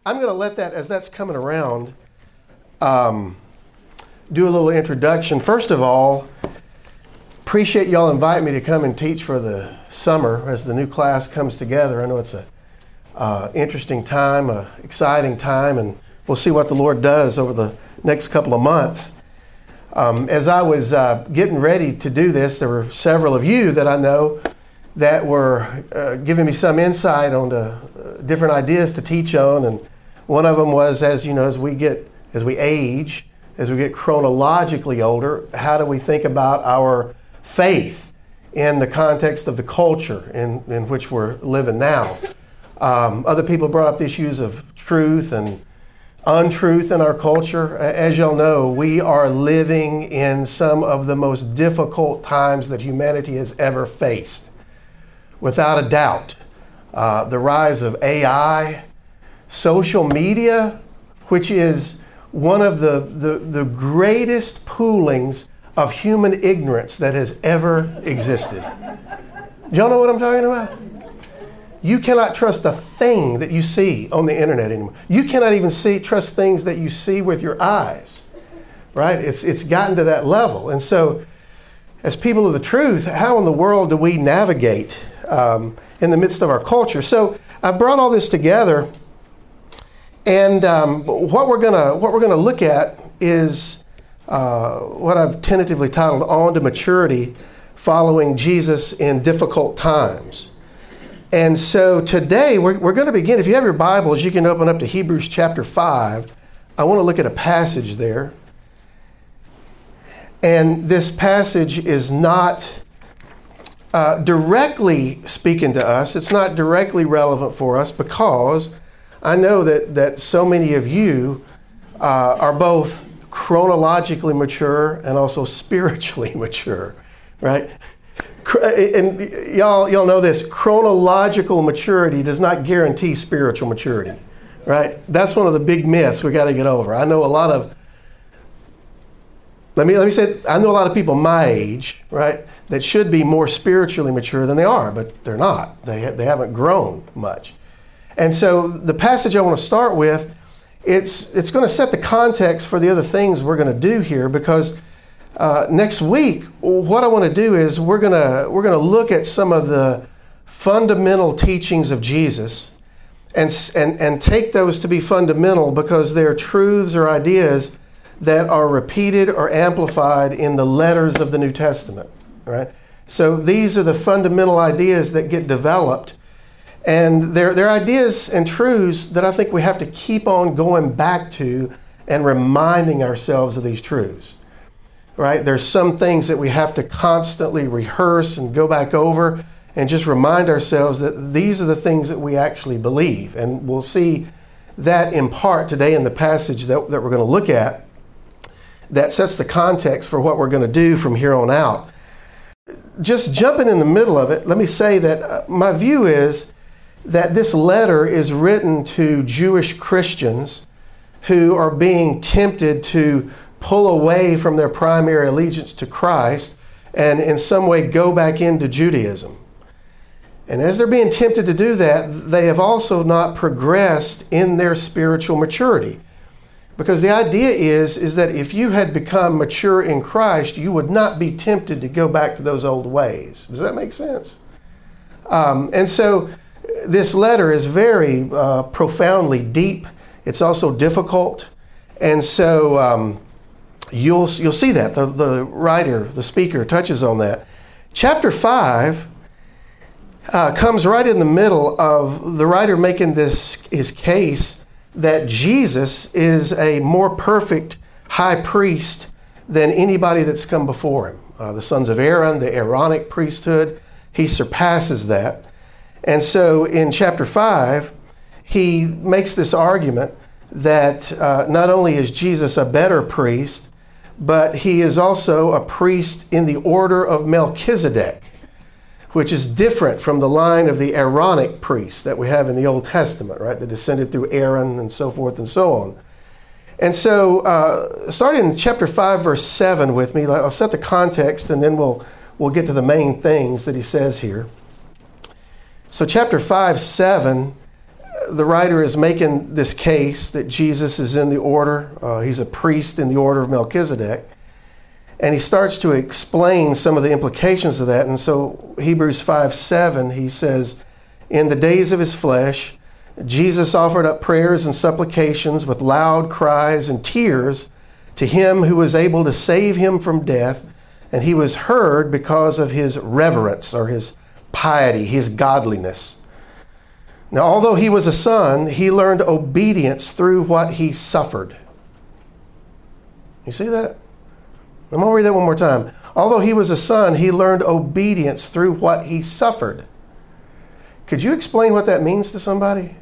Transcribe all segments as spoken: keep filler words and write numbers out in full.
I'm going to let that, as that's coming around, um, do a little introduction. First of all, appreciate y'all inviting me to come and teach for the summer as the new class comes together. I know it's a uh, interesting time, a exciting time, and we'll see what the Lord does over the next couple of months. Um, as I was uh, getting ready to do this, there were several of you that I know that were uh, giving me some insight on the uh, different ideas to teach on, and one of them was, as you know, as we get, as we age, as we get chronologically older, how do we think about our faith in the context of the culture in, in which we're living now? Um, other people brought up the issues of truth and untruth in our culture. As y'all know, we are living in some of the most difficult times that humanity has ever faced. Without a doubt, uh, the rise of A I, social media, which is one of the, the, the greatest poolings of human ignorance that has ever existed. Y'all know what I'm talking about? You cannot trust a thing that you see on the internet anymore. You cannot even see trust things that you see with your eyes, right? It's it's gotten to that level. And so, as people of the truth, how in the world do we navigate um, in the midst of our culture? So I've brought all this together, and um, what we're gonna what we're gonna look at is uh, what I've tentatively titled "On to Maturity: Following Jesus in Difficult Times." And so today we're, we're going to begin. If you have your Bibles, you can open up to Hebrews chapter five. I want to look at a passage there. And this passage is not uh, directly speaking to us. It's not directly relevant for us because I know that, that so many of you uh, are both chronologically mature and also spiritually mature, right? And y'all, y'all know this, chronological maturity does not guarantee spiritual maturity, right? That's one of the big myths we got to get over. I know a lot of, let me let me say, I know a lot of people my age, right, that should be more spiritually mature than they are, but they're not. They they haven't grown much. And so the passage I want to start with, it's it's going to set the context for the other things we're going to do here, because Uh, next week, what I want to do is we're gonna we're gonna look at some of the fundamental teachings of Jesus, and and and take those to be fundamental because they're truths or ideas that are repeated or amplified in the letters of the New Testament. Right. So these are the fundamental ideas that get developed, and they're they're ideas and truths that I think we have to keep on going back to and reminding ourselves of these truths. Right? There's some things that we have to constantly rehearse and go back over and just remind ourselves that these are the things that we actually believe. And we'll see that in part today in the passage that, that we're going to look at that sets the context for what we're going to do from here on out. Just jumping in the middle of it, let me say that my view is that this letter is written to Jewish Christians who are being tempted to pull away from their primary allegiance to Christ and in some way go back into Judaism. And as they're being tempted to do that, they have also not progressed in their spiritual maturity. Because the idea is, is that if you had become mature in Christ, you would not be tempted to go back to those old ways. Does that make sense? Um, and so this letter is very uh, profoundly deep. It's also difficult. And so um, You'll you'll see that. The, the writer, the speaker, touches on that. Chapter five uh, comes right in the middle of the writer making this his case that Jesus is a more perfect high priest than anybody that's come before him. Uh, the sons of Aaron, the Aaronic priesthood, he surpasses that. And so in chapter five, he makes this argument that uh, not only is Jesus a better priest, but he is also a priest in the order of Melchizedek, which is different from the line of the Aaronic priests that we have in the Old Testament, right? That descended through Aaron and so forth and so on. And so, uh, starting in chapter five, verse seven with me, I'll set the context and then we'll we'll get to the main things that he says here. So chapter five, seven the writer is making this case that Jesus is in the order, uh, he's a priest in the order of Melchizedek. And he starts to explain some of the implications of that. And so Hebrews five seven, he says, in the days of his flesh, Jesus offered up prayers and supplications with loud cries and tears to him who was able to save him from death. And he was heard because of his reverence or his piety, his godliness. Now, although he was a son, he learned obedience through what he suffered. You see that? I'm going to read that one more time. Although he was a son, he learned obedience through what he suffered. Could you explain what that means to somebody?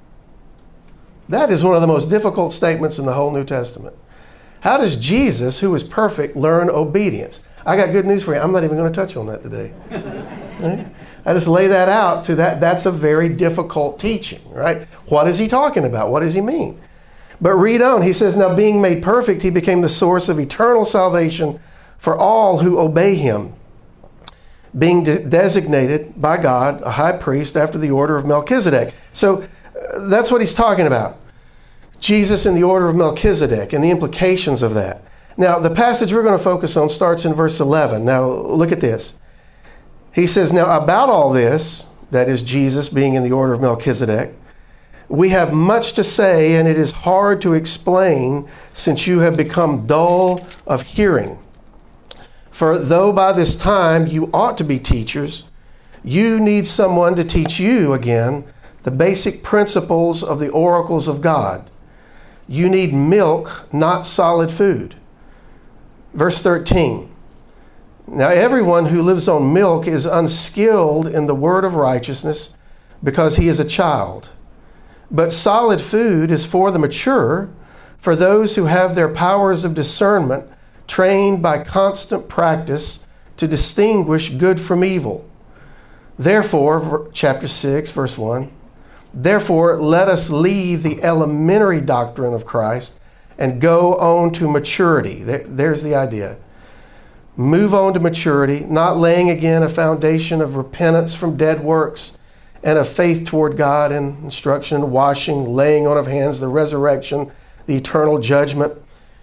That is one of the most difficult statements in the whole New Testament. How does Jesus, who is perfect, learn obedience? I got good news for you. I'm not even going to touch on that today. Right? I just lay that out to that. That's a very difficult teaching, right? What is he talking about? What does he mean? But read on. He says, now being made perfect, he became the source of eternal salvation for all who obey him, being de- designated by God a high priest after the order of Melchizedek. So uh, that's what he's talking about. Jesus in the order of Melchizedek and the implications of that. Now, the passage we're going to focus on starts in verse eleven. Now, look at this. He says, now about all this, that is Jesus being in the order of Melchizedek, we have much to say, and it is hard to explain since you have become dull of hearing. For though by this time you ought to be teachers, you need someone to teach you again the basic principles of the oracles of God. You need milk, not solid food. Verse thirteen. Now everyone who lives on milk is unskilled in the word of righteousness because he is a child. But solid food is for the mature, for those who have their powers of discernment trained by constant practice to distinguish good from evil. Therefore, chapter six, verse one, therefore let us leave the elementary doctrine of Christ and go on to maturity. There, there's the idea. Move on to maturity, not laying again a foundation of repentance from dead works and of faith toward God and instruction, washing, laying on of hands, the resurrection, the eternal judgment.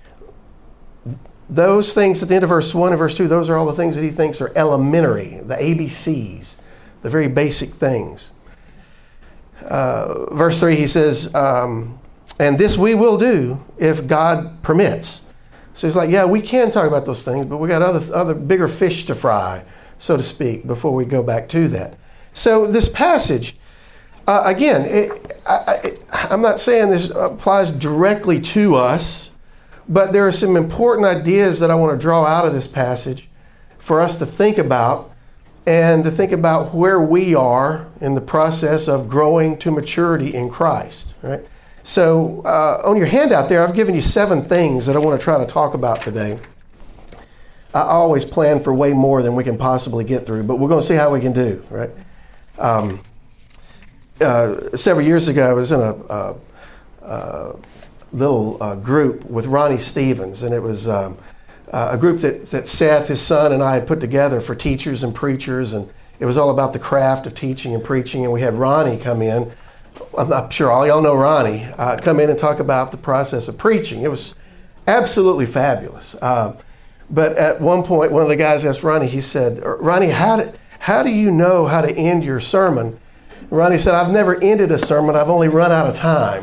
Those things at the end of verse one and verse two, those are all the things that he thinks are elementary, the A B Cs, the very basic things. Uh, verse three, he says, um, and this we will do if God permits. So he's like, yeah, we can talk about those things, but we got other other bigger fish to fry, so to speak, before we go back to that. So this passage, uh, again, it, I, it, I'm not saying this applies directly to us, but there are some important ideas that I want to draw out of this passage for us to think about and to think about where we are in the process of growing to maturity in Christ, right? So uh, on your handout there, I've given you seven things that I want to try to talk about today. I always plan for way more than we can possibly get through, but we're going to see how we can do, right? Um, uh, several years ago, I was in a, a, a little uh, group with Ronnie Stevens, and it was um, uh, a group that, that Seth, his son, and I had put together for teachers and preachers, and it was all about the craft of teaching and preaching, and we had Ronnie come in. I'm not sure all y'all know Ronnie, uh, come in and talk about the process of preaching. It was absolutely fabulous. Uh, but at one point, one of the guys asked Ronnie, he said, Ronnie, how did... How do you know how to end your sermon? Ronnie said, I've never ended a sermon. I've only run out of time.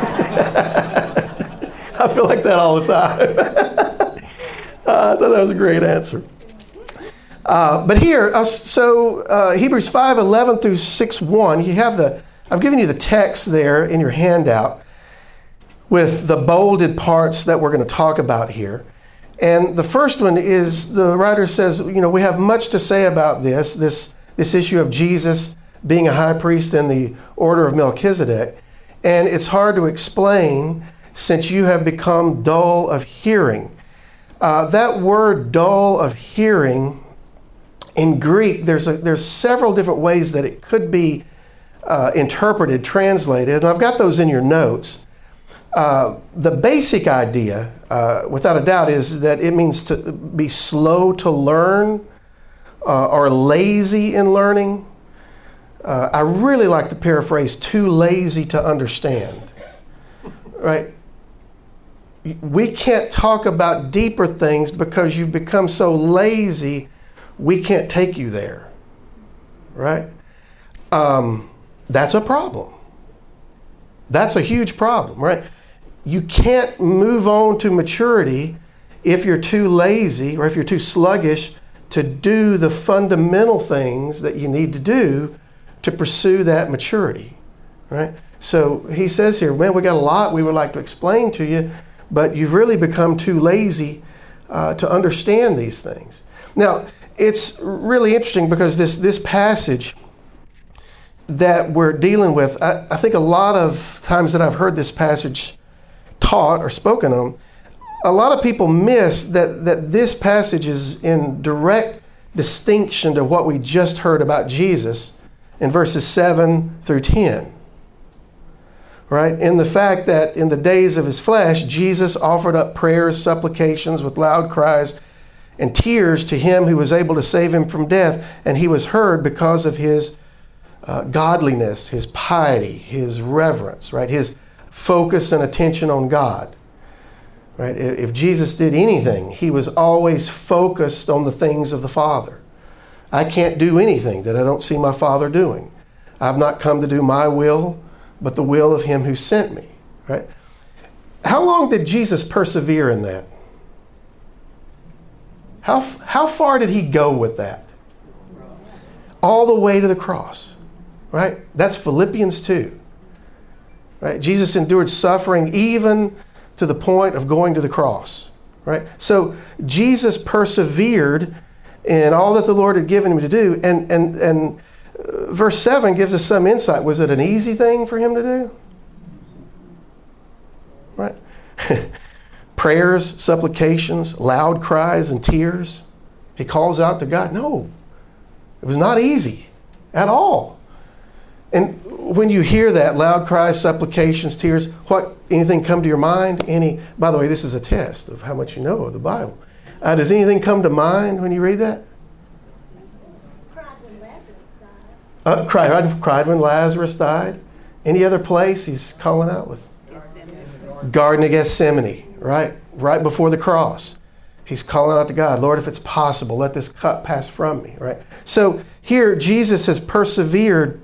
I feel like that all the time. uh, I thought that was a great answer. Uh, but here, uh, so uh, Hebrews five eleven through six one, you have the, I've given you the text there in your handout with the bolded parts that we're going to talk about here. And the first one is, the writer says, you know, we have much to say about this, this, this issue of Jesus being a high priest in the order of Melchizedek. And it's hard to explain since you have become dull of hearing. Uh, that word dull of hearing, in Greek, there's, a, there's several different ways that it could be uh, interpreted, translated. And I've got those in your notes. Uh, the basic idea, uh, without a doubt, is that it means to be slow to learn uh, or lazy in learning. uh, I really like the paraphrase, too lazy to understand. Right? We can't talk about deeper things because you've become so lazy, we can't take you there. Right? Um, that's a problem. That's a huge problem, right? You can't move on to maturity if you're too lazy or if you're too sluggish to do the fundamental things that you need to do to pursue that maturity, right? So he says here, man, we got a lot we would like to explain to you, but you've really become too lazy uh, to understand these things. Now, it's really interesting because this, this passage that we're dealing with, I, I think a lot of times that I've heard this passage taught or spoken on, a lot of people miss that, that this passage is in direct distinction to what we just heard about Jesus in verses seven through ten. Right? In the fact that in the days of his flesh, Jesus offered up prayers, supplications with loud cries and tears to him who was able to save him from death, and he was heard because of his uh, godliness, his piety, his reverence, right? His focus and attention on God. Right? If Jesus did anything, he was always focused on the things of the Father. I can't do anything that I don't see my Father doing. I've not come to do my will, but the will of him who sent me. Right? How long did Jesus persevere in that? How, how far did he go with that? All the way to the cross. Right? That's Philippians two. Right? Jesus endured suffering even to the point of going to the cross. Right? So Jesus persevered in all that the Lord had given him to do. And, and, and verse seven gives us some insight. Was it an easy thing for him to do? Right? Prayers, supplications, loud cries, and tears. He calls out to God. No, it was not easy at all. And when you hear that, loud cries, supplications, tears, what, anything come to your mind? Any, by the way, this is a test of how much you know of the Bible. Uh, does anything come to mind when you read that? Cried when Lazarus died. Uh, cried, cried when Lazarus died. Any other place he's calling out with? Gethsemane. Garden of Gethsemane, right? Right before the cross. He's calling out to God, Lord, if it's possible, let this cup pass from me, right? So here, Jesus has persevered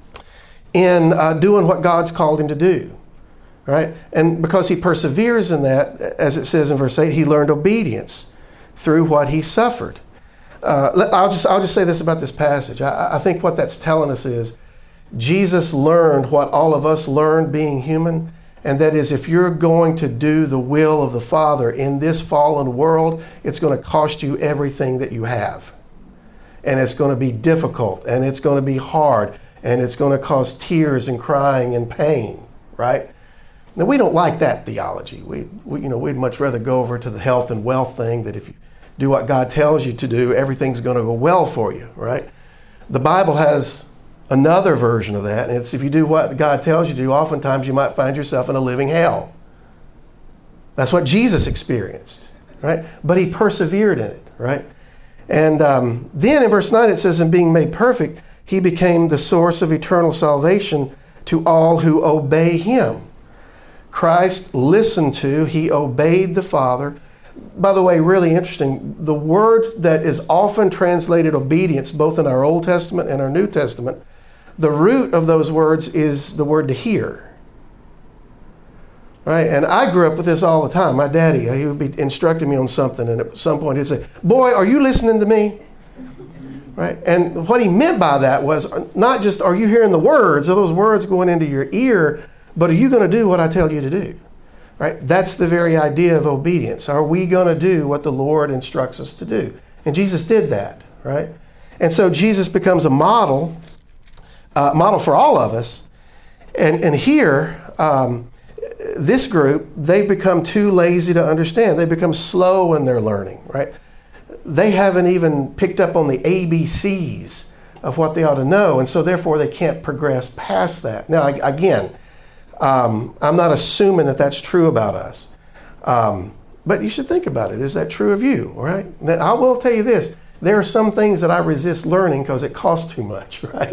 in uh, doing what God's called him to do, right? And because he perseveres in that, as it says in verse eight, he learned obedience through what he suffered. Uh, I'll just I'll just say this about this passage. I, I think what that's telling us is Jesus learned what all of us learned being human, and that is if you're going to do the will of the Father in this fallen world, it's going to cost you everything that you have. And it's going to be difficult, and it's going to be hard, and it's going to cause tears and crying and pain, right? Now, we don't like that theology. We, we, you know, we'd much rather go over to the health and wealth thing, that if you do what God tells you to do, everything's going to go well for you, right? The Bible has another version of that, and it's if you do what God tells you to do, oftentimes you might find yourself in a living hell. That's what Jesus experienced, right? But he persevered in it, right? And um, then in verse nine it says, in being made perfect, he became the source of eternal salvation to all who obey him. Christ listened to, he obeyed the Father. By the way, really interesting, the word that is often translated obedience, both in our Old Testament and our New Testament, the root of those words is the word to hear. Right? And I grew up with this all the time. My daddy, he would be instructing me on something, and at some point he'd say, boy, are you listening to me? Right? And what he meant by that was not just are you hearing the words, are those words going into your ear, but are you going to do what I tell you to do? Right? That's the very idea of obedience. Are we going to do what the Lord instructs us to do? And Jesus did that, right? And so Jesus becomes a model, uh, model for all of us. And, and here, um, this group, they've become too lazy to understand. They become slow in their learning, right? They haven't even picked up on the A B Cs of what they ought to know, and so therefore they can't progress past that. Now, again, um, I'm not assuming that that's true about us, um, but you should think about it. Is that true of you, all right? Now, I will tell you this. There are some things that I resist learning because it costs too much, right?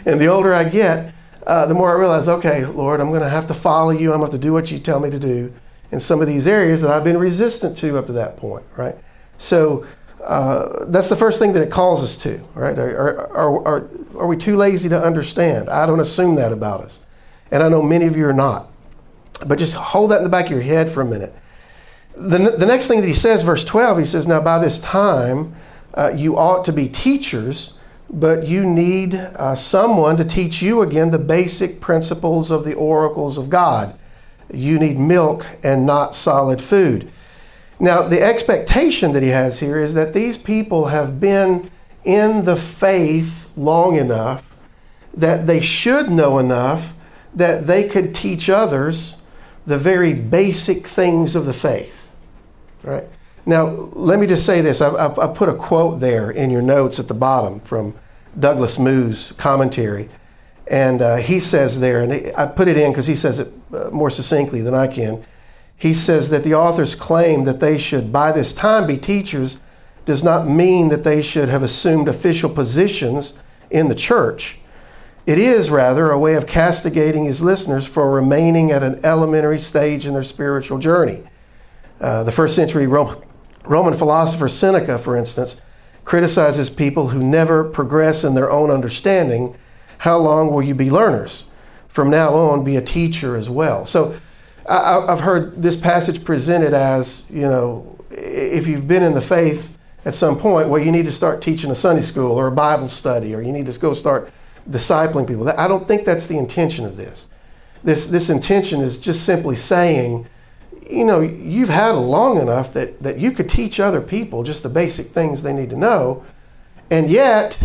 And the older I get, uh, the more I realize, okay, Lord, I'm going to have to follow you. I'm going to have to do what you tell me to do in some of these areas that I've been resistant to up to that point, right? So uh, that's the first thing that it calls us to, right? Are, are, are, are we too lazy to understand? I don't assume that about us. And I know many of you are not. But just hold that in the back of your head for a minute. The, the next thing that he says, verse twelve, he says, now by this time uh, you ought to be teachers, but you need uh, someone to teach you again the basic principles of the oracles of God. You need milk and not solid food. Now, the expectation that he has here is that these people have been in the faith long enough that they should know enough that they could teach others the very basic things of the faith. Right? Now, let me just say this. I've, I've, I've put a quote there in your notes at the bottom from Douglas Moo's commentary. And uh, he says there, and I put it in because he says it uh, more succinctly than I can. He says that the author's claim that they should by this time be teachers does not mean that they should have assumed official positions in the church. It is rather a way of castigating his listeners for remaining at an elementary stage in their spiritual journey. Uh, the first century Roman, Roman philosopher Seneca, for instance, criticizes people who never progress in their own understanding. How long will you be learners? From now on, be a teacher as well. So I, I've heard this passage presented as, you know, if you've been in the faith at some point, well, you need to start teaching a Sunday school or a Bible study, or you need to go start discipling people. I don't think that's the intention of this. This this intention is just simply saying, you know, you've had it long enough that, that you could teach other people just the basic things they need to know, and yet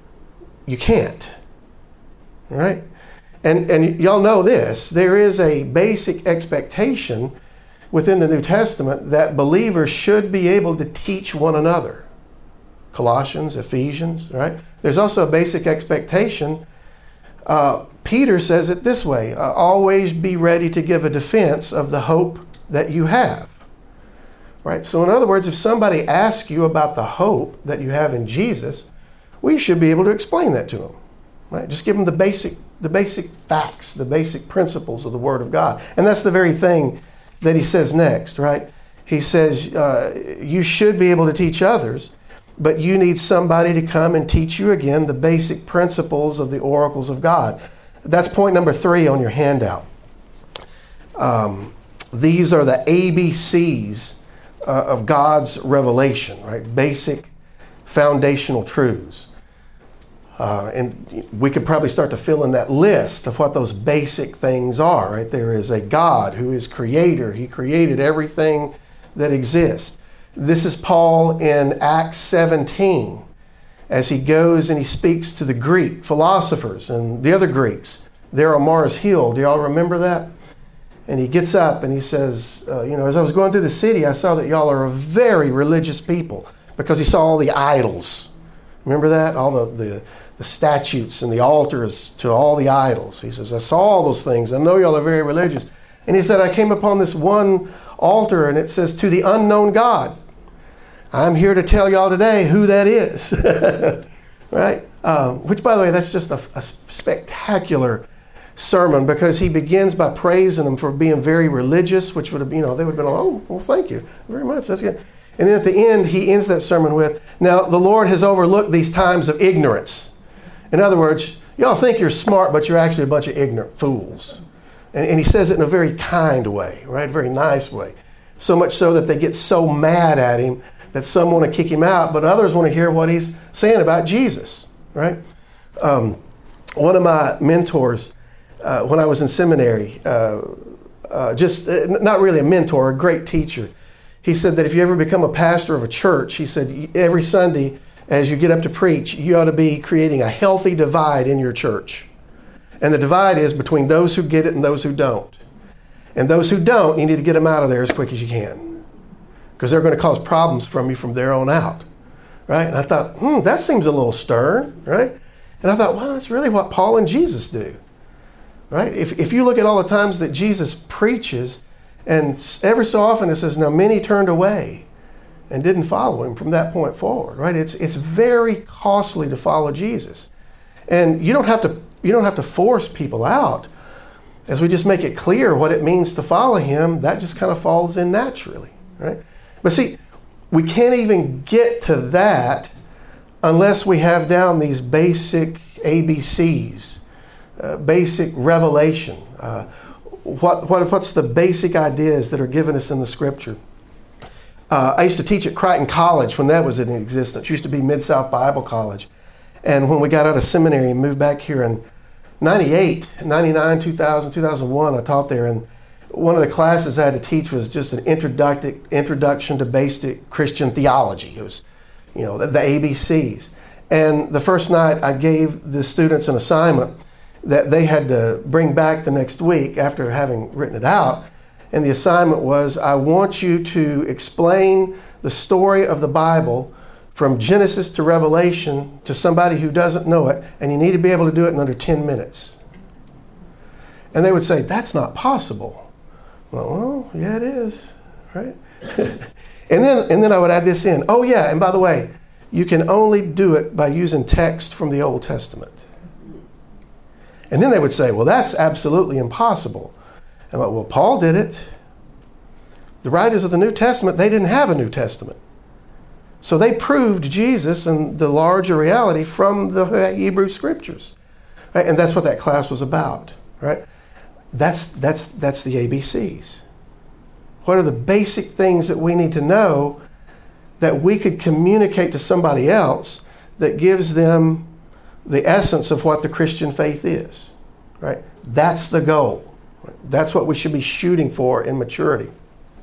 you can't. All right? And and y'all know this. There is a basic expectation within the New Testament that believers should be able to teach one another. Colossians, Ephesians, right? There's also a basic expectation. Uh, Peter says it this way, uh, always be ready to give a defense of the hope that you have. Right? So in other words, if somebody asks you about the hope that you have in Jesus, we should be able to explain that to them. Right? Just give them the basic, the basic facts, the basic principles of the Word of God. And that's the very thing that he says next, right? He says, uh, you should be able to teach others, but you need somebody to come and teach you again the basic principles of the oracles of God. That's point number three on your handout. Um, these are the A B Cs uh, of God's revelation, right? Basic foundational truths. Uh, and we could probably start to fill in that list of what those basic things are, right? There is a God who is creator. He created everything that exists. This is Paul in Acts seventeen as he goes and he speaks to the Greek philosophers and the other Greeks there on Mars Hill. Do y'all remember that? And he gets up and he says, uh, you know, as I was going through the city, I saw that y'all are a very religious people, because he saw all the idols. Remember that? All the, the, the statues and the altars to all the idols. He says, I saw all those things. I know y'all are very religious. And he said, I came upon this one altar and it says, to the unknown God. I'm here to tell y'all today who that is. Right? Um, which, by the way, that's just a, a spectacular sermon, because he begins by praising them for being very religious, which would have, you know, they would have been, oh, well, thank you very much. That's good. And then at the end, he ends that sermon with, now the Lord has overlooked these times of ignorance. In other words, y'all think you're smart, but you're actually a bunch of ignorant fools. And, and he says it in a very kind way, right? Very nice way. So much so that they get so mad at him that some want to kick him out, but others want to hear what he's saying about Jesus, right? Um, one of my mentors, uh, when I was in seminary, uh, uh, just uh, not really a mentor, a great teacher, he said that if you ever become a pastor of a church, he said every Sunday as you get up to preach, you ought to be creating a healthy divide in your church. And the divide is between those who get it and those who don't. And those who don't, you need to get them out of there as quick as you can, because they're going to cause problems from you from there on out, right? And I thought, hmm, that seems a little stern, right? And I thought, well, that's really what Paul and Jesus do, right? If if you look at all the times that Jesus preaches, and every so often it says, now many turned away and didn't follow him from that point forward, right? It's it's very costly to follow Jesus. And you don't have to you don't have to force people out. As we just make it clear what it means to follow him, that just kind of falls in naturally, right? But see, we can't even get to that unless we have down these basic A B Cs, uh, basic revelation. Uh, what, what what's the basic ideas that are given us in the Scripture? Uh, I used to teach at Crichton College when that was in existence. It used to be Mid-South Bible College. And when we got out of seminary and moved back here in ninety-eight, ninety-nine, two thousand, two thousand one, I taught there. And one of the classes I had to teach was just an introductory introduction to basic Christian theology. It was, you know, the, the A B Cs. And the first night I gave the students an assignment that they had to bring back the next week after having written it out. And the assignment was, I want you to explain the story of the Bible from Genesis to Revelation to somebody who doesn't know it, and you need to be able to do it in under ten minutes. And they would say, that's not possible. Well, well yeah, it is, right? and then and then I would add this in. Oh, yeah, and by the way, you can only do it by using text from the Old Testament. And then they would say, well, that's absolutely impossible. I'm like, well, Paul did it. The writers of the New Testament, they didn't have a New Testament. So they proved Jesus and the larger reality from the Hebrew Scriptures. Right? And that's what that class was about. Right? That's, that's, that's the A B Cs. What are the basic things that we need to know that we could communicate to somebody else that gives them the essence of what the Christian faith is? Right? That's the goal. That's what we should be shooting for in maturity.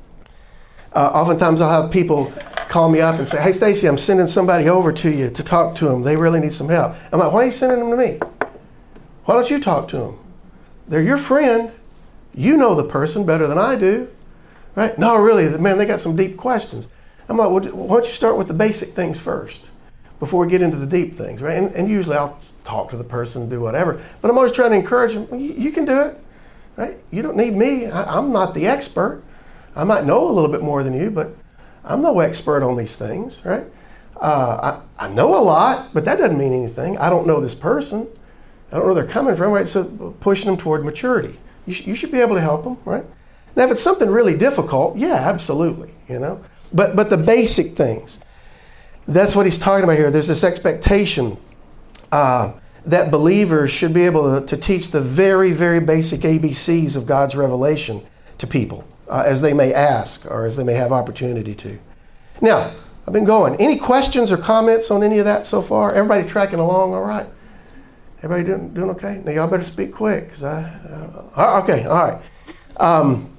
Uh, oftentimes I'll have people call me up and say, hey, Stacy, I'm sending somebody over to you to talk to them. They really need some help. I'm like, why are you sending them to me? Why don't you talk to them? They're your friend. You know the person better than I do. Right? No, really, man, they got some deep questions. I'm like, well, why don't you start with the basic things first before we get into the deep things, right? And, and usually I'll talk to the person and do whatever. But I'm always trying to encourage them, well, you, you can do it. Right? You don't need me. I, I'm not the expert. I might know a little bit more than you, but I'm no expert on these things, right? Uh, I, I know a lot, but that doesn't mean anything. I don't know this person. I don't know where they're coming from, right? So pushing them toward maturity. You, sh- you should be able to help them, right? Now, if it's something really difficult, yeah, absolutely, you know. But but the basic things, that's what he's talking about here. There's this expectation uh, that believers should be able to, to teach the very, very basic A B Cs of God's revelation to people uh, as they may ask or as they may have opportunity to. Now, I've been going. Any questions or comments on any of that so far? Everybody tracking along all right? Everybody doing, doing okay? Now, y'all better speak quick. Cause I, uh, okay, all right. Um,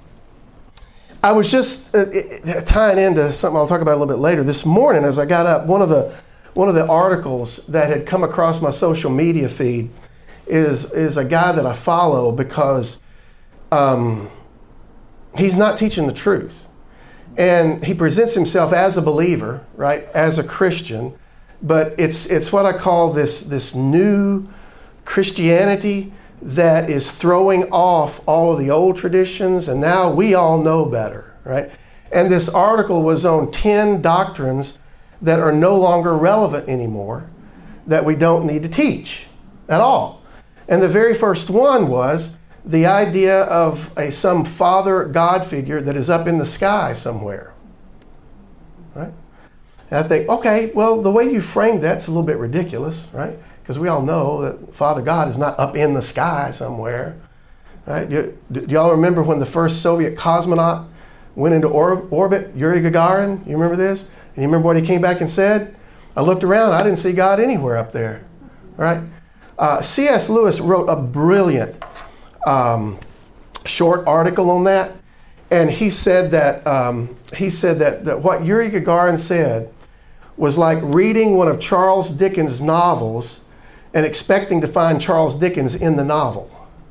I was just uh, it, tying into something I'll talk about a little bit later. This morning as I got up, one of the One of the articles that had come across my social media feed is, is a guy that I follow because um, he's not teaching the truth. And he presents himself as a believer, right, as a Christian, but it's it's what I call this, this new Christianity that is throwing off all of the old traditions, and now we all know better, right? And this article was on ten doctrines that are no longer relevant anymore, that we don't need to teach at all. And the very first one was the idea of a some father God figure that is up in the sky somewhere. Right? And I think, okay, well, the way you framed that's a little bit ridiculous, right? Because we all know that Father God is not up in the sky somewhere. Right? Do, do y'all remember when the first Soviet cosmonaut went into or- orbit, Yuri Gagarin? You remember this? And you remember what he came back and said? I looked around, I didn't see God anywhere up there. Right? Uh, C S Lewis wrote a brilliant um, short article on that. And he said that um, he said that, that what Yuri Gagarin said was like reading one of Charles Dickens' novels and expecting to find Charles Dickens in the novel.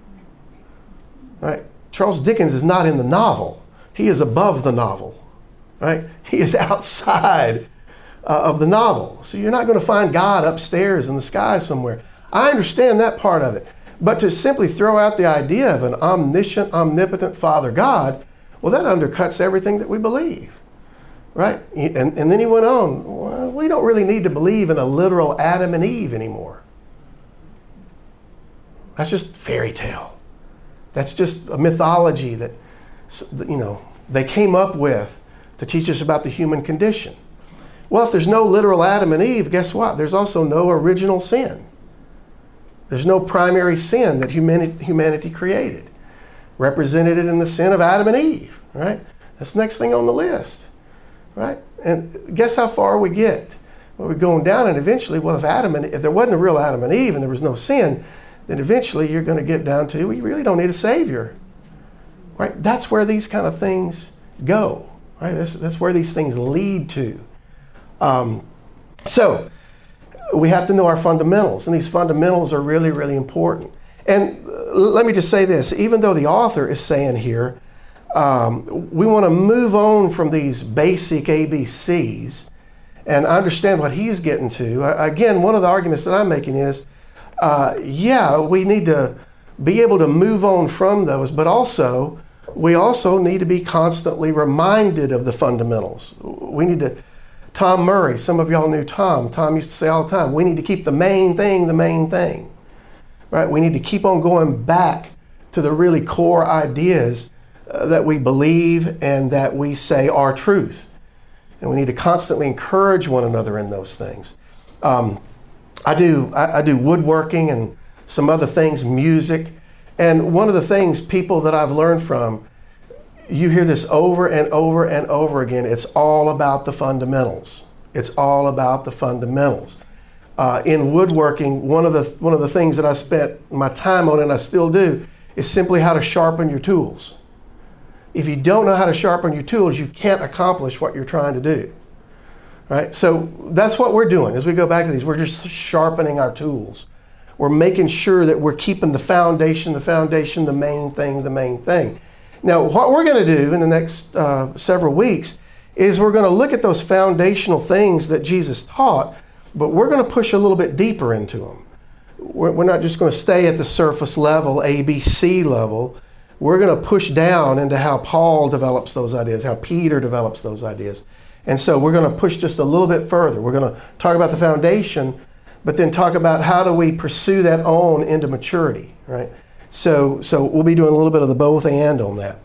Right? Charles Dickens is not in the novel. He is above the novel. Right? He is outside uh, of the novel. So you're not going to find God upstairs in the sky somewhere. I understand that part of it. But to simply throw out the idea of an omniscient, omnipotent Father God, well, that undercuts everything that we believe. Right? And, and then he went on, well, we don't really need to believe in a literal Adam and Eve anymore. That's just fairy tale. That's just a mythology that, you know, they came up with to teach us about the human condition. Well, if there's no literal Adam and Eve, guess what? There's also no original sin. There's no primary sin that humanity, humanity created, represented in the sin of Adam and Eve, right? That's the next thing on the list, right? And guess how far we get? Well, we're going down, and eventually, well, if Adam and if there wasn't a real Adam and Eve and there was no sin, then eventually you're going to get down to, we really don't need a Savior, right? That's where these kind of things go, right? That's, that's where these things lead to. Um, so we have to know our fundamentals, and these fundamentals are really, really important. And let me just say this, even though the author is saying here, um, we want to move on from these basic A B Cs and understand what he's getting to. Again, one of the arguments that I'm making is, uh, yeah, we need to be able to move on from those, but also, we also need to be constantly reminded of the fundamentals. We need to, Tom Murray, some of y'all knew Tom. Tom used to say all the time, we need to keep the main thing the main thing, right? We need to keep on going back to the really core ideas uh, that we believe and that we say are truth. And we need to constantly encourage one another in those things. Um, I do I, I do woodworking and some other things, music. And one of the things, people that I've learned from, you hear this over and over and over again, it's all about the fundamentals. It's all about the fundamentals. Uh, in woodworking, one of the one of the things that I spent my time on, and I still do, is simply how to sharpen your tools. If you don't know how to sharpen your tools, you can't accomplish what you're trying to do. Right? So that's what we're doing as we go back to these. We're just sharpening our tools. We're making sure that we're keeping the foundation, the foundation, the main thing, the main thing. Now, what we're going to do in the next uh, several weeks is we're going to look at those foundational things that Jesus taught, but we're going to push a little bit deeper into them. We're, we're not just going to stay at the surface level, A B C level. We're going to push down into how Paul develops those ideas, how Peter develops those ideas. And so we're going to push just a little bit further. We're going to talk about the foundation, but then talk about how do we pursue that on into maturity, right? So so we'll be doing a little bit of the both and on that.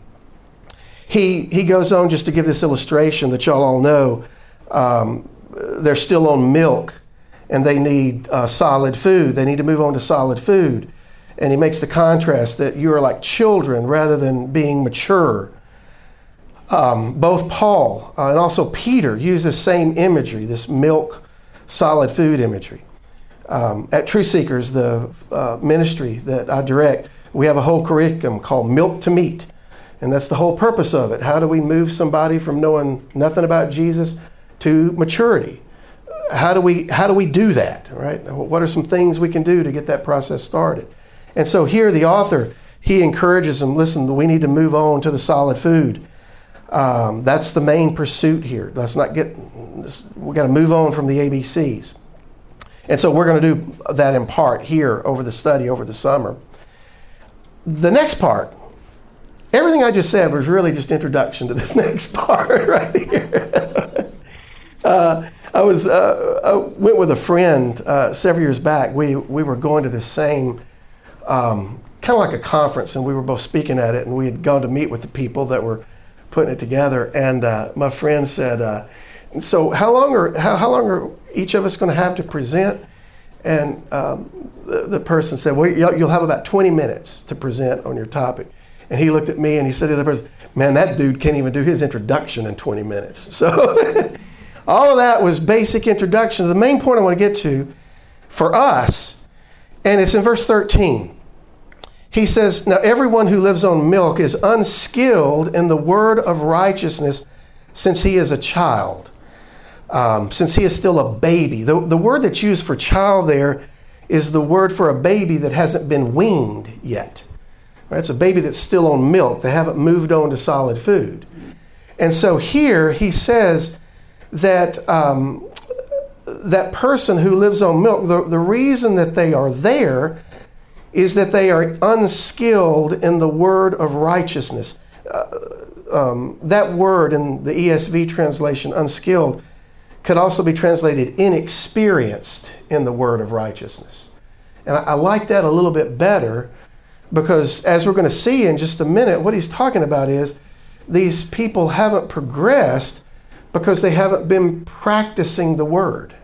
He he goes on just to give this illustration that y'all all know. Um, they're still on milk, and they need uh, solid food. They need to move on to solid food. And he makes the contrast that you are like children rather than being mature. Um, both Paul uh, and also Peter use the same imagery, this milk, solid food imagery. Um, at Truth Seekers, the uh, ministry that I direct, we have a whole curriculum called Milk to Meat. And that's the whole purpose of it. How do we move somebody from knowing nothing about Jesus to maturity? How do we how do we do that, right? What are some things we can do to get that process started? And so here the author, he encourages them, listen, we need to move on to the solid food. Um, that's the main pursuit here. Let's not get, we got to move on from the A B Cs. And so we're going to do that in part here over the study over the summer. The next part, everything I just said was really just introduction to this next part right here. uh, I was uh, I went with a friend uh, several years back. We we were going to this same um, kind of like a conference, and we were both speaking at it, and we had gone to meet with the people that were putting it together. And uh, my friend said, uh, "So how long are how, how long are each of us going to have to present?" And um, the, the person said, "Well, you'll, you'll have about twenty minutes to present on your topic." And he looked at me and he said to the person, "Man, that dude can't even do his introduction in twenty minutes." So all of that was basic introduction. The main point I want to get to for us, and it's in verse thirteen. He says, "Now everyone who lives on milk is unskilled in the word of righteousness since he is a child, um, since he is still a baby." The, the word that's used for child there is the word for a baby that hasn't been weaned yet. Right? It's a baby that's still on milk. They haven't moved on to solid food. And so here he says that um, that person who lives on milk, the, the reason that they are there is that they are unskilled in the word of righteousness. Uh, um, that word in the E S V translation, unskilled, could also be translated inexperienced in the word of righteousness. And I, I like that a little bit better because, as we're going to see in just a minute, what he's talking about is these people haven't progressed because they haven't been practicing the Word.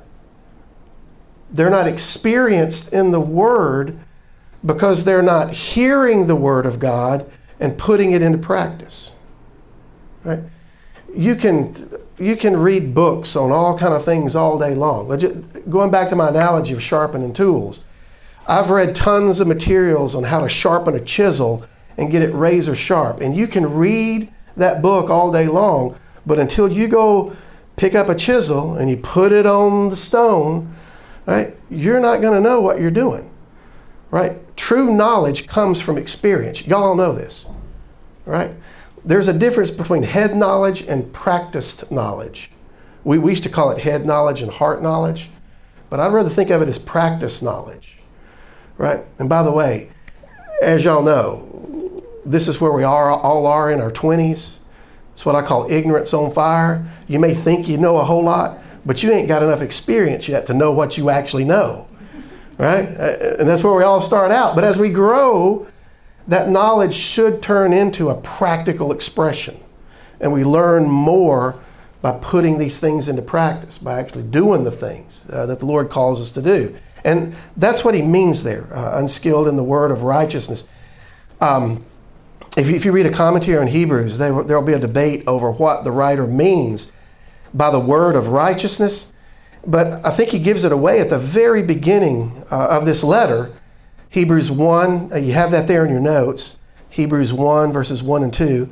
They're not experienced in the Word because they're not hearing the Word of God and putting it into practice. Right? You can you can read books on all kind of things all day long. But just, going back to my analogy of sharpening tools, I've read tons of materials on how to sharpen a chisel and get it razor sharp. And you can read that book all day long, but until you go pick up a chisel and you put it on the stone, right, you're not going to know what you're doing. Right? True knowledge comes from experience. Y'all all know this. Right? There's a difference between head knowledge and practiced knowledge. We, we used to call it head knowledge and heart knowledge, but I'd rather think of it as practice knowledge. Right? And by the way, as y'all know, this is where we are, all are in our twenties. It's what I call ignorance on fire. You may think you know a whole lot, but you ain't got enough experience yet to know what you actually know. Right? And that's where we all start out. But as we grow, that knowledge should turn into a practical expression. And we learn more by putting these things into practice, by actually doing the things uh, that the Lord calls us to do. And that's what he means there, uh, unskilled in the word of righteousness. Um, if, you, if you read a commentary on Hebrews, there will be a debate over what the writer means by the word of righteousness. But I think he gives it away at the very beginning uh, of this letter. Hebrews one, uh, you have that there in your notes. Hebrews one, verses one and two.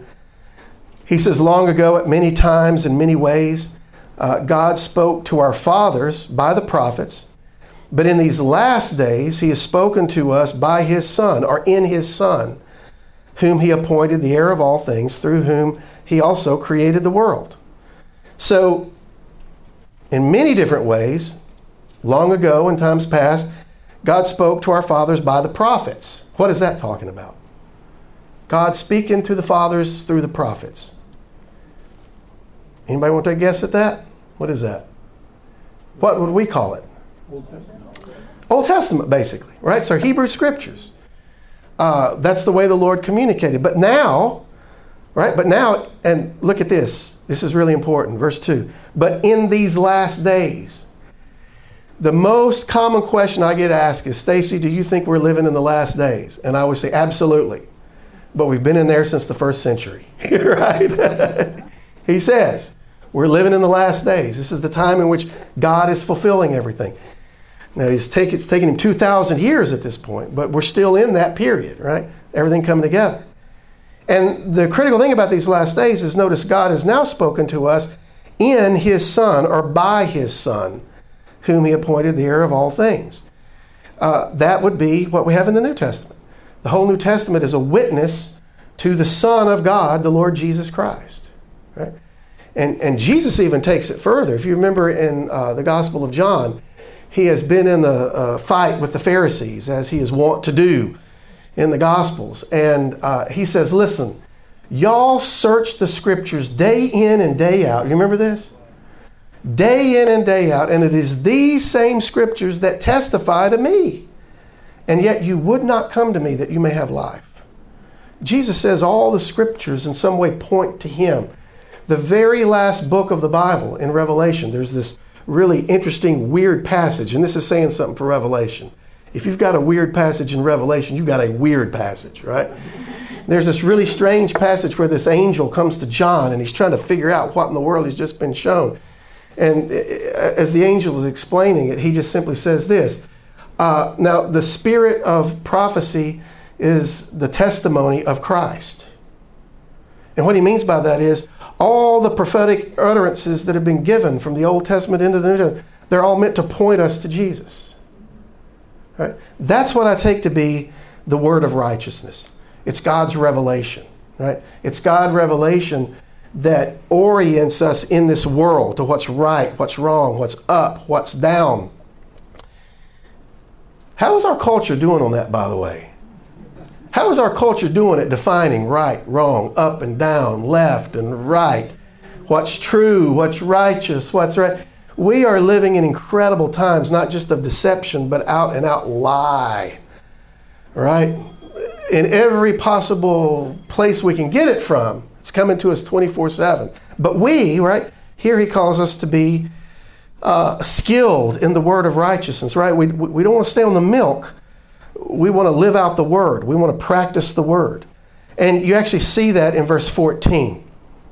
He says, long ago, at many times and many ways, uh, God spoke to our fathers by the prophets. But in these last days, he has spoken to us by his Son, or in his Son, whom he appointed the heir of all things, through whom he also created the world. So, in many different ways, long ago in times past, God spoke to our fathers by the prophets. What is that talking about? God speaking to the fathers through the prophets. Anybody want to take a guess at that? What is that? What would we call it? Old Testament. Old Testament, basically, right? So Hebrew Scriptures. Uh, that's the way the Lord communicated. But now, right? But now, and look at this. This is really important. Verse two. But in these last days, the most common question I get asked is, Stacy, do you think we're living in the last days? And I always say, absolutely. But we've been in there since the first century, right? He says, we're living in the last days. This is the time in which God is fulfilling everything. Now, he's take, it's taken him two thousand years at this point, but we're still in that period, right? Everything coming together. And the critical thing about these last days is, notice God has now spoken to us in his Son, or by his Son, whom he appointed the heir of all things. Uh, that would be what we have in the New Testament. The whole New Testament is a witness to the Son of God, the Lord Jesus Christ. Right? And, and Jesus even takes it further. If you remember in uh, the Gospel of John, he has been in the uh, fight with the Pharisees, as he is wont to do in the Gospels. And uh, he says, listen, y'all search the Scriptures day in and day out. You remember this? Day in and day out, and it is these same Scriptures that testify to me. And yet you would not come to me that you may have life. Jesus says all the Scriptures in some way point to him. The very last book of the Bible, in Revelation, there's this really interesting, weird passage, and this is saying something for Revelation. If you've got a weird passage in Revelation, you've got a weird passage, right? There's this really strange passage where this angel comes to John, and he's trying to figure out what in the world he's just been shown. And as the angel is explaining it, he just simply says this. Uh, now, the spirit of prophecy is the testimony of Christ. And what he means by that is all the prophetic utterances that have been given from the Old Testament into the New Testament, they're all meant to point us to Jesus. Right? That's what I take to be the word of righteousness. It's God's revelation. Right? It's God's revelation that orients us in this world to what's right, what's wrong, what's up, what's down. How is our culture doing on that, by the way? How is our culture doing at defining right, wrong, up and down, left and right? What's true, what's righteous, what's right? We are living in incredible times, not just of deception, but out and out lie. Right? In every possible place we can get it from. It's coming to us twenty-four seven. But we, right, here he calls us to be uh, skilled in the word of righteousness, right? We, we don't want to stay on the milk. We want to live out the word. We want to practice the word. And you actually see that in verse fourteen.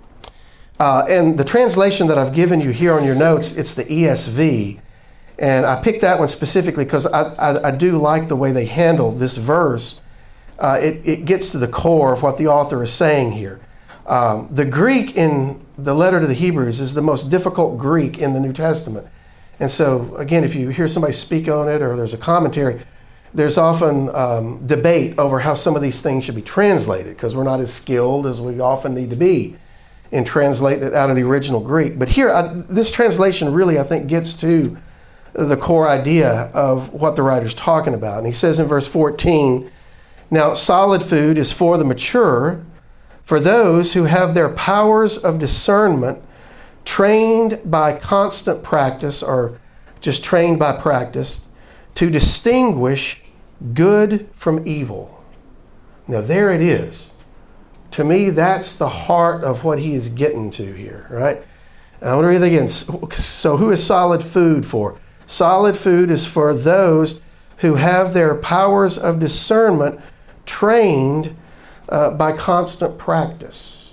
Uh, and the translation that I've given you here on your notes, it's the E S V. And I picked that one specifically because I, I, I do like the way they handle this verse. Uh, it, it gets to the core of what the author is saying here. Um, the Greek in the letter to the Hebrews is the most difficult Greek in the New Testament. And so, again, if you hear somebody speak on it or there's a commentary, there's often um, debate over how some of these things should be translated because we're not as skilled as we often need to be in translating it out of the original Greek. But here, I, this translation really, I think, gets to the core idea of what the writer's talking about. And he says in verse fourteen, "Now solid food is for the mature, for those who have their powers of discernment trained by constant practice," or just trained by practice, "to distinguish good from evil." Now there it is. To me, that's the heart of what he is getting to here, right? I want to read it again. So who is solid food for? Solid food is for those who have their powers of discernment trained uh, by constant practice.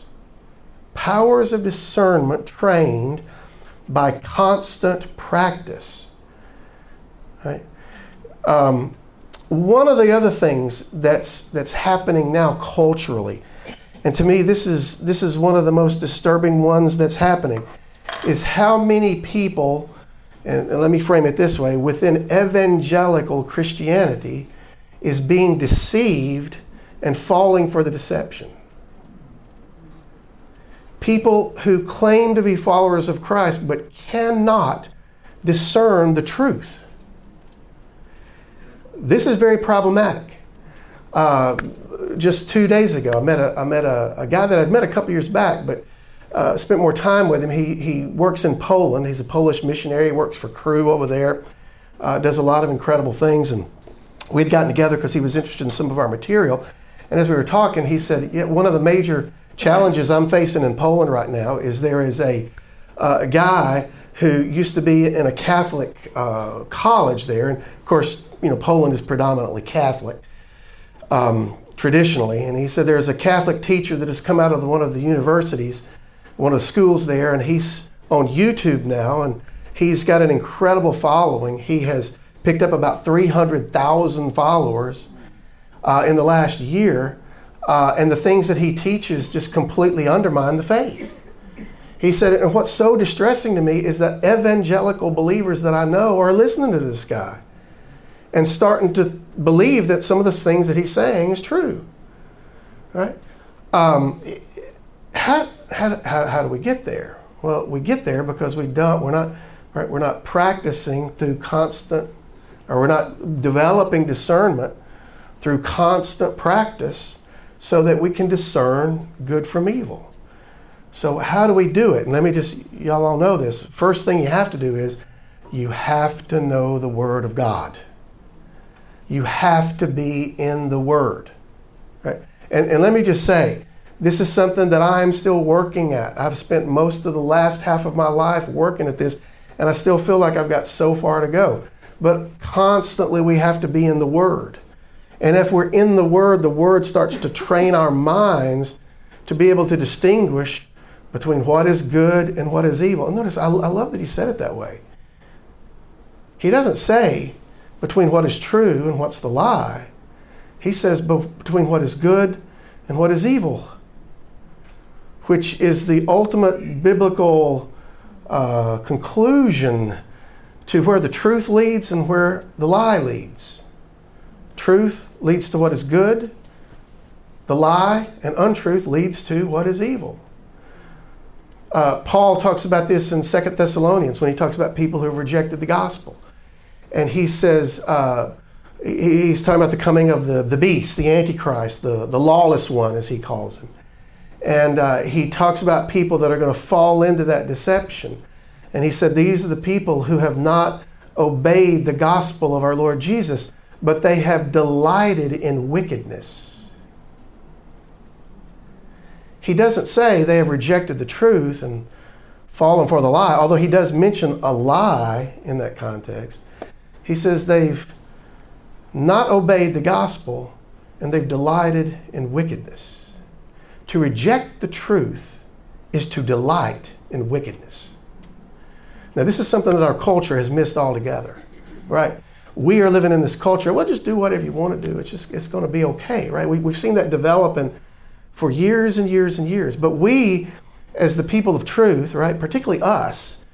Powers of discernment trained by constant practice. Right? Um, one of the other things that's that's happening now culturally, and to me this is this is one of the most disturbing ones that's happening, is how many people, and let me frame it this way, within evangelical Christianity is being deceived and falling for the deception. People who claim to be followers of Christ but cannot discern the truth. This is very problematic. Uh, just two days ago, I met a I met a, a guy that I'd met a couple years back, but uh, spent more time with him. He he works in Poland. He's a Polish missionary. He works for Cru over there. Uh, does a lot of incredible things. And we'd gotten together because he was interested in some of our material. And as we were talking, he said, yeah, one of the major challenges I'm facing in Poland right now is there is a, uh, a guy who used to be in a Catholic uh, college there. And of course, you know, Poland is predominantly Catholic um, traditionally. And he said there's a Catholic teacher that has come out of the, one of the universities, one of the schools there, and he's on YouTube now, and he's got an incredible following. He has picked up about three hundred thousand followers uh, in the last year, uh, and the things that he teaches just completely undermine the faith. He said, and what's so distressing to me is that evangelical believers that I know are listening to this guy and starting to believe that some of the things that he's saying is true. Right? Um, how, how, how, how do we get there? Well, we get there because we don't, we're not, right, we're not practicing through constant, or we're not developing discernment through constant practice so that we can discern good from evil. So how do we do it? And let me just, y'all all know this. First thing you have to do is you have to know the Word of God. You have to be in the Word. Right? And, and let me just say, this is something that I'm still working at. I've spent most of the last half of my life working at this, and I still feel like I've got so far to go. But constantly we have to be in the Word. And if we're in the Word, the Word starts to train our minds to be able to distinguish between what is good and what is evil. And notice, I, I love that he said it that way. He doesn't say between what is true and what's the lie. He says between what is good and what is evil, which is the ultimate biblical uh, conclusion to where the truth leads and where the lie leads. Truth leads to what is good. The lie and untruth leads to what is evil. Uh, Paul talks about this in Second Thessalonians when he talks about people who have rejected the gospel. And he says, uh, he's talking about the coming of the, the beast, the Antichrist, the, the lawless one, as he calls him. And uh, he talks about people that are going to fall into that deception. And he said, these are the people who have not obeyed the gospel of our Lord Jesus, but they have delighted in wickedness. He doesn't say they have rejected the truth and fallen for the lie, although he does mention a lie in that context. He says they've not obeyed the gospel and they've delighted in wickedness. To reject the truth is to delight in wickedness. Now, this is something that our culture has missed altogether, right? We are living in this culture, well, just do whatever you want to do. It's just, it's going to be okay, right? We, we've seen that developing for years and years and years. But we, as the people of truth, right, particularly us,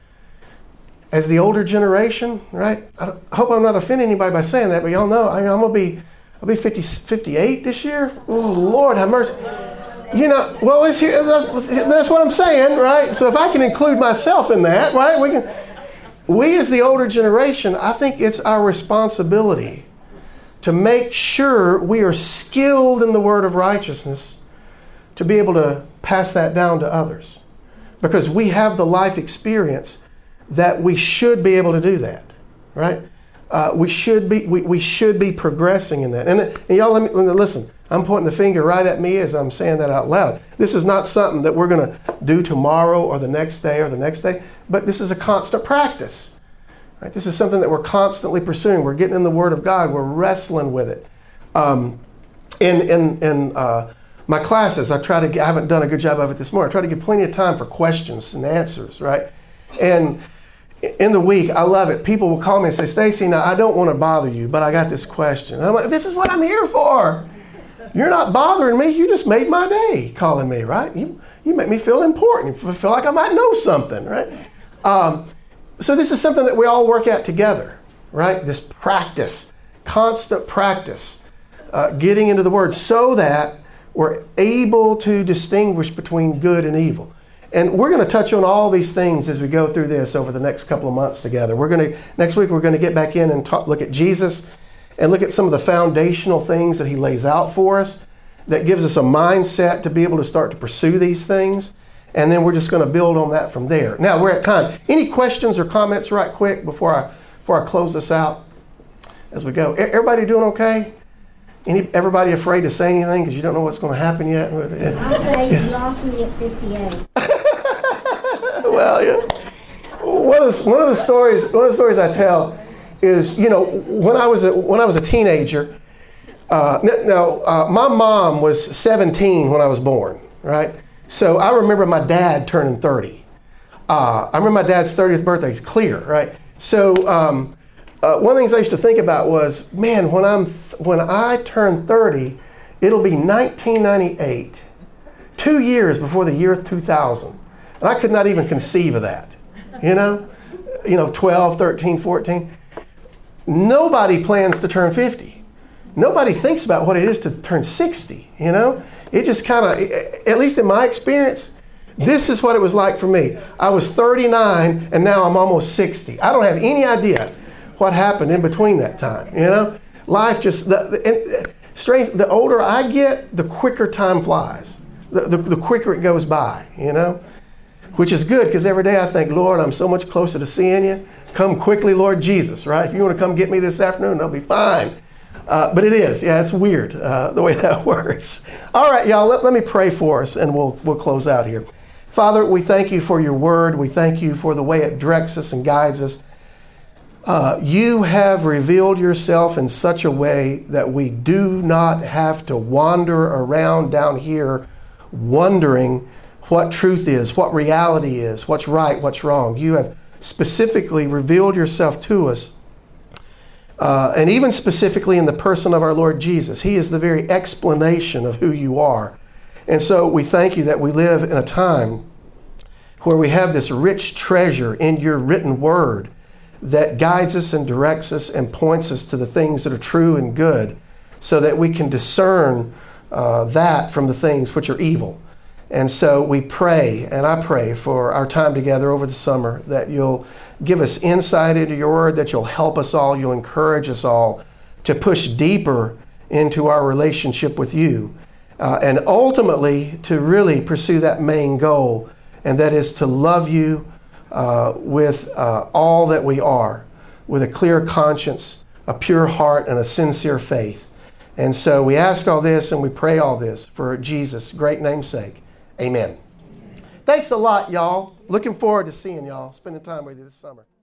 as the older generation, right? I hope I'm not offending anybody by saying that, but y'all know I, I'm going to be, I'll be fifty, fifty-eight this year. Oh, Lord, have mercy. You know, well, it's here, that's what I'm saying, right? So if I can include myself in that, right? We can. We as the older generation, I think it's our responsibility to make sure we are skilled in the word of righteousness to be able to pass that down to others. Because we have the life experience that we should be able to do that, right? Uh, we should be we, we should be progressing in that. And, and y'all, let me listen. I'm pointing the finger right at me as I'm saying that out loud. This is not something that we're going to do tomorrow or the next day or the next day, but this is a constant practice. Right? This is something that we're constantly pursuing. We're getting in the Word of God. We're wrestling with it. Um, in in in uh, my classes, I try to get, I haven't done a good job of it this morning. I try to give plenty of time for questions and answers, right? And in the week, I love it. People will call me and say, Stacy, now I don't want to bother you, but I got this question. And I'm like, this is what I'm here for. You're not bothering me. You just made my day calling me, right? You you make me feel important. You feel like I might know something, right? Um, so this is something that we all work at together, right? This practice, constant practice, uh, getting into the Word so that we're able to distinguish between good and evil. And we're going to touch on all these things as we go through this over the next couple of months together. We're going to next week we're going to get back in and talk, look at Jesus and look at some of the foundational things that he lays out for us that gives us a mindset to be able to start to pursue these things. And then we're just going to build on that from there. Now we're at time. Any questions or comments right quick before I before I close this out as we go? Everybody doing okay? Any, everybody afraid to say anything because you don't know what's going to happen yet? I'm afraid you lost me at fifty-eight. Well, yeah. One of the, one of the stories one of the stories I tell is, you know, when I was a, when I was a teenager. Uh, now, uh, my mom was seventeen when I was born, right? So I remember my dad turning thirty. Uh, I remember my dad's thirtieth birthday. It's clear, right? So um, uh, one of the things I used to think about was, man, when I'm th- when I turn thirty, it'll be nineteen ninety-eight, two years before the year two thousand. And I could not even conceive of that, you know? You know, twelve, thirteen, fourteen. Nobody plans to turn fifty. Nobody thinks about what it is to turn sixty, you know? It just kind of, at least in my experience, this is what it was like for me. I was thirty-nine and now I'm almost sixty. I don't have any idea what happened in between that time, you know? Life just, the, the, strange, the older I get, the quicker time flies. The, the, the quicker it goes by, you know? Which is good because every day I think, Lord, I'm so much closer to seeing you. Come quickly, Lord Jesus, right? If you want to come get me this afternoon, that'll be fine. Uh, but it is. Yeah, it's weird uh, the way that works. All right, y'all, let, let me pray for us and we'll we'll close out here. Father, we thank you for your word. We thank you for the way it directs us and guides us. Uh, you have revealed yourself in such a way that we do not have to wander around down here wondering what truth is, what reality is, what's right, what's wrong. You have specifically revealed yourself to us. Uh, and even specifically in the person of our Lord Jesus. He is the very explanation of who you are. And so we thank you that we live in a time where we have this rich treasure in your written word that guides us and directs us and points us to the things that are true and good so that we can discern uh, that from the things which are evil. And so we pray, and I pray for our time together over the summer that you'll give us insight into your word, that you'll help us all, you'll encourage us all to push deeper into our relationship with you, uh, and ultimately to really pursue that main goal, and that is to love you uh, with uh, all that we are, with a clear conscience, a pure heart, and a sincere faith. And so we ask all this and we pray all this for Jesus' great name's sake. Amen. Thanks a lot, y'all. Looking forward to seeing y'all, spending time with you this summer.